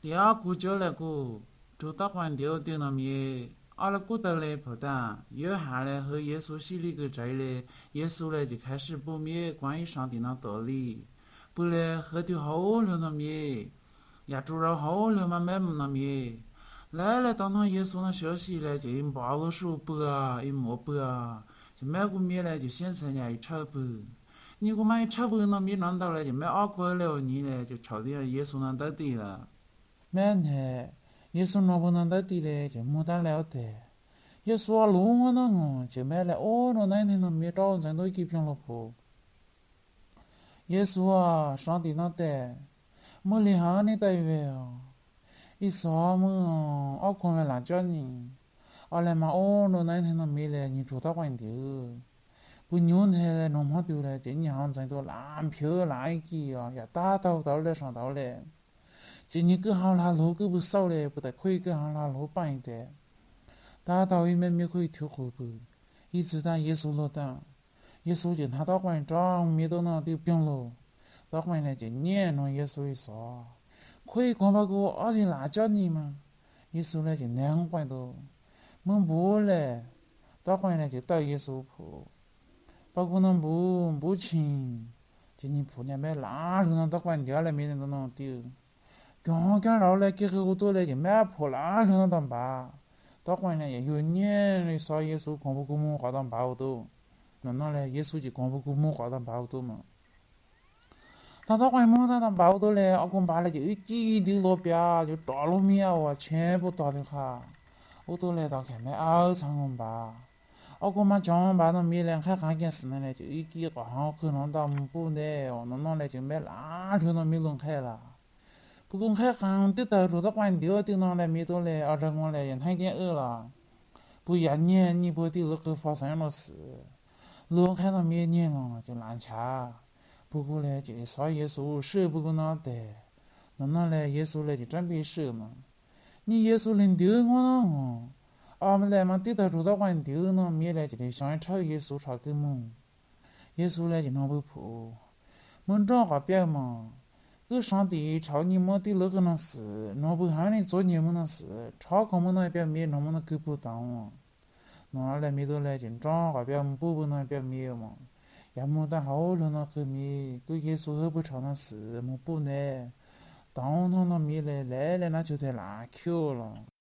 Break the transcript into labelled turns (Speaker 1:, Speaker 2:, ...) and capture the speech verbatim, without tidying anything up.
Speaker 1: 第二个就那个主打官丢丢那么阿拉过得嘞不但约翰嘞和耶稣洗礼个罪嘞，耶稣嘞就开始补灭关于上帝那道理，不嘞喝丢好了那么，呀主要好了嘛买么那么，来了当他耶稣那消息嘞就因八路数不啊，因莫不啊，就买个面嘞就显示人家一炒不。你个买一炒不那米难道嘞就买二块了，你嘞就朝的耶稣那到底了。买呢，耶稣那不能到底嘞就没得了的。耶稣啊，路我那个就买了哦，那那天那米找人都一瓶了不？耶稣啊，上帝那的，没厉害你待遇啊，一啥么二块来叫你，阿来嘛哦，那那天那米嘞，你主打关丢。不牛台嘞，弄么丢嘞，这娘真多烂票烂一记啊，呀打到到嘞上到嘞，这你个行拉路个不少嘞，不得可以个行拉路办一点，打到一面没可以跳后不，一直打耶稣落单，耶稣就他到关长没到那丢病了，到关嘞就撵弄耶稣一说，可以光把个二的辣椒你吗？耶稣嘞就两关多，没不嘞，到关嘞就到耶稣铺。包括那不不清，今年婆娘买哪时候到关掉了，没人都能丢。刚刚老来给好多嘞，就买破哪时候当爸，到关了也有年的啥耶稣光不过么花当包多，那那嘞耶稣就光不过么花当包多嘛。他到关么他当包多嘞，阿公爸嘞就一几丢落标，就大糯米啊，全部打的哈。我都来到看买熬长工吧。我哥妈讲把那米两开看见事呢嘞，就一几个好可能到不呢，哦，那那嘞就买哪条那米弄开了。不过开看得到住到关掉丢那嘞米多嘞，而且我嘞也太点饿了。不一年你不丢了个发生了事，路看到米年了就难吃。不过嘞就啥耶稣舍不过那的，那那嘞耶稣嘞就真别舍嘛。你耶稣能丢我了哦。阿们来嘛，对头住到关丢呢，米来就得想炒耶稣炒个么？耶稣来就拿不破，门长个表嘛，个上帝炒你么的那个那事，拿不喊你做你们那事，炒个么那表米，那么那够不当哦？那来米都来就长个表，不不那表米嘛，要么但好了那个米，个耶稣喝不炒那事么不呢？当他那米来来来那就得难扣了。